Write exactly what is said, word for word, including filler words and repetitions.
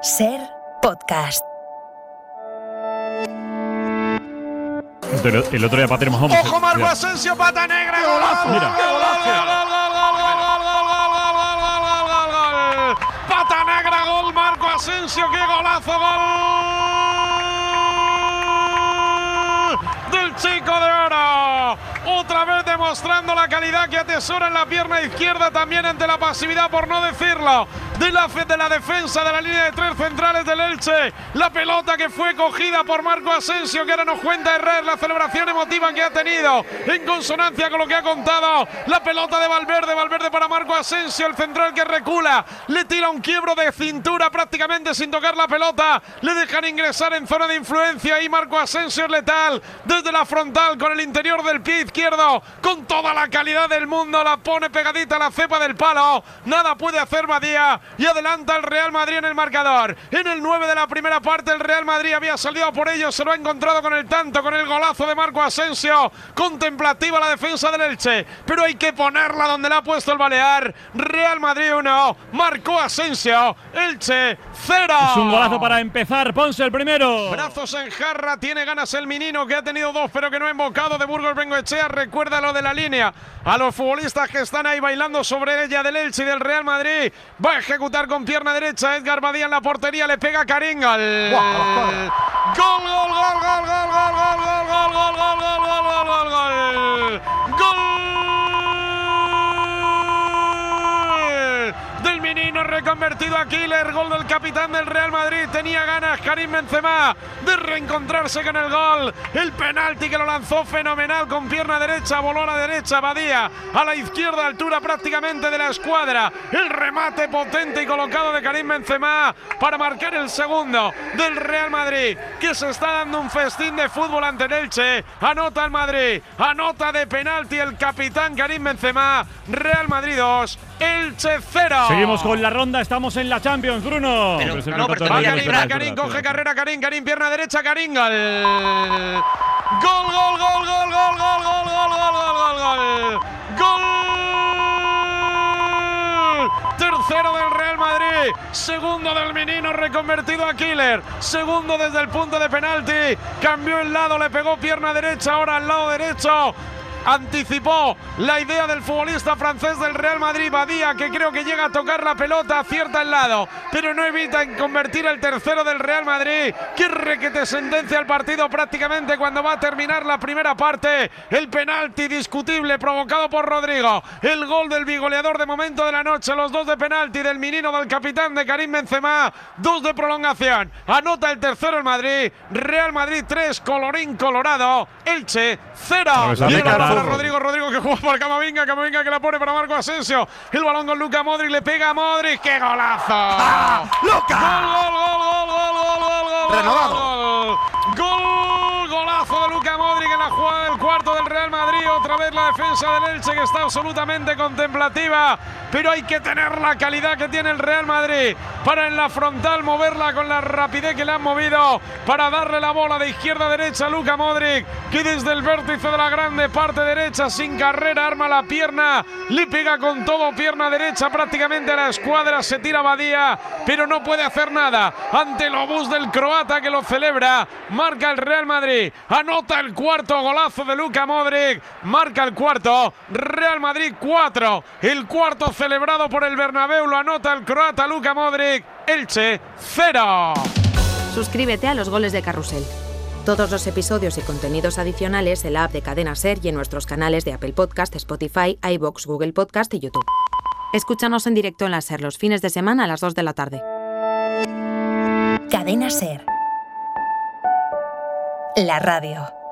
Ser Podcast. El, el otro día pateamos a ¡Ojo, Marco Asensio, pata negra! ¡Golazo! Mira. ¡Pata negra, gol! Marco Asensio, ¡qué golazo! ¡Gol del Chico de Oro! Otra vez demostrando la calidad que atesora en la pierna izquierda, también ante la pasividad, por no decirlo, de la, de la defensa de la línea de tres centrales del Elche. La pelota que fue cogida por Marco Asensio, que ahora nos cuenta Herrera, la celebración emotiva que ha tenido, en consonancia con lo que ha contado. La pelota de Valverde, Valverde para Marco Asensio, el central que recula, le tira un quiebro de cintura prácticamente sin tocar la pelota, le dejan ingresar en zona de influencia y Marco Asensio es letal, desde la frontal con el interior del pie izquierdo, con toda la calidad del mundo, la pone pegadita a la cepa del palo, nada puede hacer Badía. Y adelanta el Real Madrid en el marcador. En el nueve de la primera parte el Real Madrid había salido por ello, se lo ha encontrado con el tanto, con el golazo de Marco Asensio. Contemplativa la defensa del Elche, pero hay que ponerla donde la ha puesto el Balear. Real Madrid uno, Marco Asensio, Elche cero. Es un golazo para empezar, Ponce el primero. Brazos en jarra, tiene ganas el menino, que ha tenido dos pero que no ha invocado, de Burgos Bengoechea. Recuerda lo de la línea, a los futbolistas que están ahí bailando sobre ella del Elche y del Real Madrid. Va a ejecutar con pierna derecha Edgar Badía en la portería, le pega Karim. Gol, gol, gol, gol, gol, gol, gol, gol, gol, gol, gol, gol, gol, gol, gol, gol del menino reconvertido a Killer, gol del capitán del Real Madrid. Tenía ganas Karim Benzema de reencontrarse con el gol, el penalti que lo lanzó fenomenal con pierna derecha, voló a la derecha Badía, a la izquierda, altura prácticamente de la escuadra, el remate potente y colocado de Karim Benzema para marcar el segundo del Real Madrid, que se está dando un festín de fútbol ante el Elche. Anota el Madrid, anota de penalti el capitán Karim Benzema. Real Madrid dos, Elche cero. Seguimos con la ronda, estamos en la Champions, Bruno. Pero, pero no, pero Va todavía Karim, espera, Karim, espera, coge espera. carrera Karim, Karim, pierna derecha, Karim, gol. Gol, gol, gol, gol, gol, gol, gol, gol, gol, gol, gol. Gol. Tercero del Real Madrid, segundo del menino reconvertido a Killer, segundo desde el punto de penalti, cambió el lado, le pegó pierna derecha, ahora al lado derecho. Anticipó la idea del futbolista francés del Real Madrid, Badía, que creo que llega a tocar la pelota, acierta el lado, pero no evita en convertir el tercero del Real Madrid, que requete sentencia al partido prácticamente cuando va a terminar la primera parte. El penalti discutible provocado por Rodrigo, el gol del bigoleador de momento de la noche, los dos de penalti del menino del capitán de Karim Benzema, dos de prolongación. Anota el tercero el Madrid, Real Madrid tres, colorín colorado, Elche cero. Rodrigo, Rodrigo que juega para Camavinga, Camavinga que la pone para Marco Asensio, el balón con Luka Modric, le pega a Modric, ¡qué golazo! ¡Ah, Luka! Gol, gol, gol, gol, gol, gol, gol, Renovado. gol, gol, golazo de Luka Modric en la jugada del cuarto del Real Madrid. Otra vez la defensa del Elche que está absolutamente contemplativa, pero hay que tener la calidad que tiene el Real Madrid para en la frontal moverla con la rapidez que le han movido, para darle la bola de izquierda a derecha a Luka Modric, que desde el vértice de la grande parte derecha sin carrera arma la pierna, le pega con todo pierna derecha prácticamente a la escuadra, se tira Badía, pero no puede hacer nada ante el obús del croata que lo celebra. Marca el Real Madrid, anota el cuarto golazo de Luka Modric, marca el cuarto, Real Madrid cuatro, el cuarto celebrado por el Bernabéu lo anota el croata Luka Modric, Elche cero. Suscríbete a Los Goles de Carrusel. Todos los episodios y contenidos adicionales en la app de Cadena Ser y en nuestros canales de Apple Podcast, Spotify, iVoox, Google Podcast y YouTube. Escúchanos en directo en la Ser los fines de semana a las dos de la tarde. Cadena Ser. La radio.